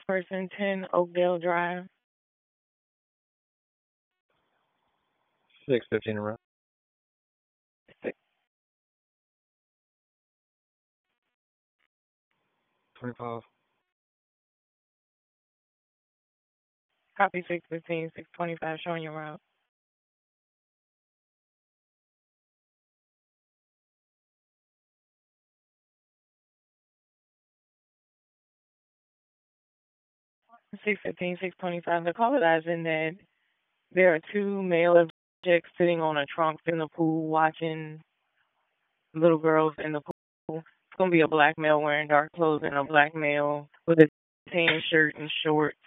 person 10 Oakdale Drive. 6:15 around. 25. Copy 615, 625, showing your route. 615, 625. The caller is in that there are two male subjects sitting on a trunk in the pool watching little girls in the pool. It's going to be a black male wearing dark clothes and a black male with a tan shirt and shorts